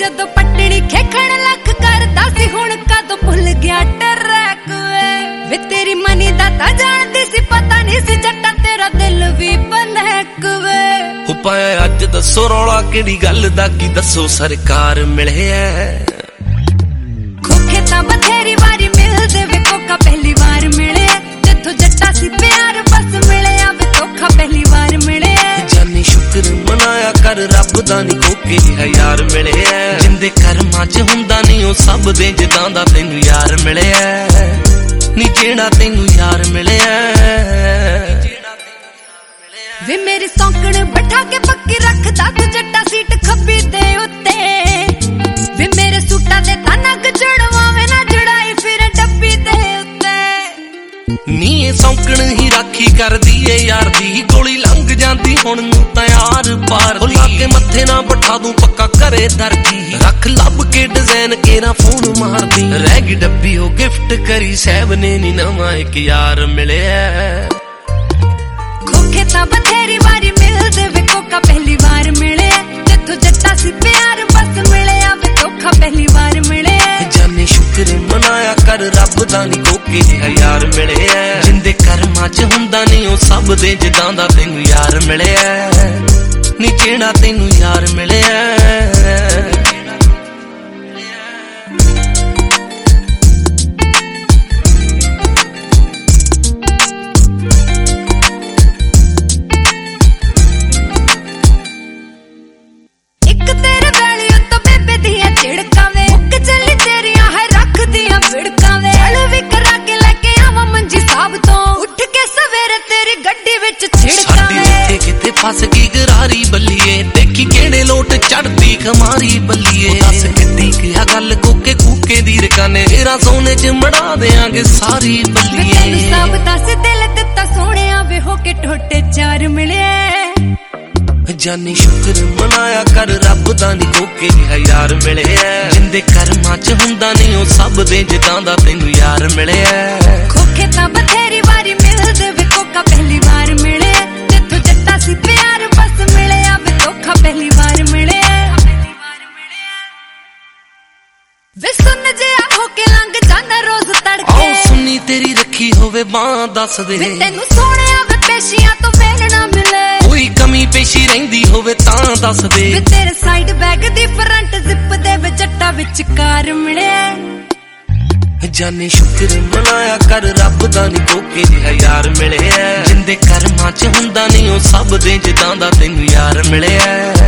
ਜਦੋਂ ਪੱਟਣੀ ਖੇਖਣ ਲੱਖ ਕਰਦਾ ਸੀ ਹੁਣ ਕਦੋਂ ਭੁੱਲ ਗਿਆ ਟਰੈਕ ਵੇ ਤੇਰੀ ਮਨੀ ਦਾ ਤਾਂ ਜਾਣਦੀ ਸੀ ਪਤਾ ਨਹੀਂ ਸੀ ਜੱਟਾ ਤੇਰਾ ਦਿਲ ਵੀ ਬਨੈਕ ਵੇ ਹੋ ਪਾਇਆ ਅੱਜ ਦੱਸੋ ਰੌਲਾ ਕਿਹੜੀ ਗੱਲ ਦਾ ਕੀ ਦੱਸੋ ਸਰਕਾਰ ਮਿਲਿਆ ਖੋਖੇ ਤਾਂ ਬਥੇਰੀ ਵਾਰੀ ਮਿਲਦੇ ਵੇ ਕੋਕਾ ਪਹਿਲੀ ਵਾਰ ਮਿਲਿਆ ਜਿੱਥੋਂ ਜੱਟਾ ਸੀ ਪਿਆਰ ਬਸ ਮਿਲਿਆ ਵੇ ਧੋਖਾ ਪਹਿਲੀ ਵਾਰ ਮਿਲਿਆ ਜਾਨੀ ਸ਼ੁਕਰ ਮਨਾਇਆ ਕਰ ਰੱਬ ਦਾ ਨੀ ਕੋਕੇ ਜਿਹਾ ਯਾਰ ਮਿਲਿਆ ਜਿੰਦੇ ਕਰਮਾਂ 'ਚ ਹੁੰਦਾ ਨਹੀਂ ਉਹ ਸਭ ਦੇ ਜਿੱਦਾਂ ਦਾ ਤੈਨੂੰ ਯਾਰ ਮਿਲਿਆ ਨੀ ਜਿਹੜਾ ਤੈਨੂੰ ਯਾਰ ਮਿਲਿਆ ਵੇ ਮੇਰੀ ਸੌਂਕਣ ਬਿਠਾ ਕੇ ਪੱਕੀ ਰੱਖਦਾ ਤੂੰ ਜੱਟਾ ਸੀਟ ਖੱਬੀ ਦੇ ਉੱਤੇ ਵੇ ਮੇਰੇ ਸੂਟਾਂ ਦੇ ਤਾਂ ਨੱਕ ਜੜਵਾਵੇਂ ਨਾ ਜੜਾਈ ਫਿਰ ਡੱਬੀ ਦੇ ਉੱਤੇ ਨੀ ਇਹ ਸੌਂਕਣ ਹੀ ਰਾਖੀ ਕਰਦੀ ਏ ਯਾਰ ਦੀ ਗੋਲੀ ਲੰਘ ਜਾਂਦੀ ਹੁਣ ਨੂੰ ਤਾਂ ਯਾਰ ਪਾਰ ਦੀ ਲਾ ਕੇ ਮੱਥੇ ਨਾ ਬਿਠਾ ਦੂੰ ਪੱਕਾ ਘਰੇ ਦਰਜੀ ਰੱਖ ਲੱਭ ਕੇ ਡਿਜ਼ਾਈਨ ਕੇਰਾ ਫੋਨ ਮਾਰਦੀ ਰਹਿ ਗਈ ਡੱਬੀ ਉਹ ਗਿਫਟ ਕਰੀ ਸਹਿਬ ਨੇ ਨੀ ਨਵਾਂ ਇੱਕ ਯਾਰ ਮਿਲਿਆ ਖੋਖੇ ਤਾਂ ਬਥੇਰੀ ਵਾਰੀ ਮਿਲਦੇ ਵੇ ਕੋਕਾ ਪਹਿਲੀ ਵਾਰ ਮਿਲਿਆ ਜਿੱਥੋਂ ਜੱਟਾ ਸੀ ਪਿਆਰ ਬਸ ਮਿਲਿਆ ਵੇ ਧੋਖਾ ਪਹਿਲੀ ਵਾਰ ਮਿਲਿਆ ਜਾਨੇ ਸ਼ੁਕਰ ਮਨਾਇਆ ਕਰ ਰੱਬ ਦਾ ਨੀ ਕੋਕੇ ਜਿਹਾ ਯਾਰ ਮਿਲਿਆ ਜਿੰਦੇ ਕਰਮਾਂ 'ਚ ਹੁੰਦਾ ਨਹੀਂ ਉਹ ਸਭ ਦੇ ਜਿੱਦਾਂ ਦਾ ਤੈਨੂੰ ਯਾਰ ਮਿਲਿਆ ਨੀ ਜਿਹੜਾ ਤੈਨੂੰ ਯਾਰ ਮਿਲਿਆ ਫਸ ਗਈ ਗਰਾਰੀ ਬੱਲੀਏ ਦੇਖੀ ਕਿਹੜੇ ਲੋਟ ਚੜਦੀ ਖਮਾਰੀ ਬੱਲੀਏ ਦੱਸ ਕਿੱਡੀ ਕਿਹਾ ਗੱਲ ਕੋਕੇ ਕੂਕੇ ਦੀ ਰਕਾਨੇ ਤੇਰਾ ਸੋਨੇ 'ਚ ਮੜਾ ਦੇਾਂਗੇ ਸਾਰੀ ਬੱਲੀਏ ਤੈਨੂੰ ਸਭ ਦੱਸ ਦਿਲ ਦਿੱਤਾ ਸੋਹਣਿਆ ਵੇ ਹੋ ਕੇ ਟੋਟੇ ਚਾਰ ਮਿਲਿਆ ਜਾਨੀ ਸ਼ੁਕਰ ਮਨਾਇਆ ਕਰ ਰੱਬ ਦਾ ਨੀ ਕੋਕੇ ਜਿਹਾ ਯਾਰ ਮਿਲਿਆ ਜਿੰਦੇ ਕਰਮਾਂ 'ਚ ਹੁੰਦਾ ਨਹੀਂ ਉਹ ਸਭ ਦੇ ਜਿੱਦਾਂ ਦਾ ਤੈਨੂੰ ਯਾਰ ਮਿਲਿਆ ਖੋਖੇ ਤਾਂ ਬਥੇਰੀ ਵਾਰੀ ਮਿਲਦੇ ਵੇ ਕੋਕਾ ਪਹਿਲੀ ਵਾਰ ਮਿਲਿਆ ਜਿੱਥੋਂ ਜੱਟਾ ਸੀ ਪਿਆਰ ਬਸ ਮਿਲਿਆ ਵੇ ਧੋਖਾ ਪਹਿਲੀ ਵਾਰ ਮਿਲਿਆ ਵੇ ਸੁਣ ਜਿਹਾ ਹੋ ਕੇ ਲੰਘ ਜਾਂਦਾ ਰੋਜ਼ ਤੜਕੇ ਆਓ ਸੁਣੀ ਤੇਰੀ ਰੱਖੀ ਹੋਵੇ ਬਾਂਹ ਦੱਸ ਦੇ ਤੈਨੂੰ ਸੋਹਣਿਆ ਵੇ ਪੇਸ਼ੀਆਂ ਤੋਂ ਵੇਲ ਨਾ ਮਿਲੇ ਕੋਈ ਕਮੀ ਪੇਸ਼ੀ ਰਹਿੰਦੀ ਹੋਵੇ ਤਾਂ ਦੱਸ ਦੇ ਵੇ ਤੇਰੇ ਸਾਈਡ ਬੈਗ ਦੀ ਫਰੰਟ ਜ਼ਿਪ ਦੇ ਵੇ ਜੱਟਾ ਵਿੱਚ ਕਾਰ ਮਿਲਿਆ ਜਾਨੇ ਸ਼ੁਕਰ ਮਨਾਇਆ ਕਰ ਰੱਬ ਦਾ ਨੀ ਕੋਕੇ ਜਿਹਾ ਯਾਰ ਮਿਲਿਆ ਜਿੰਦੇ ਕਰਮਾਂ 'ਚ ਹੁੰਦਾ ਨਹੀਂ ਉਹ ਸਭ ਦੇ ਜਿੱਦਾਂ ਦਾ ਤੈਨੂੰ ਯਾਰ ਮਿਲਿਆ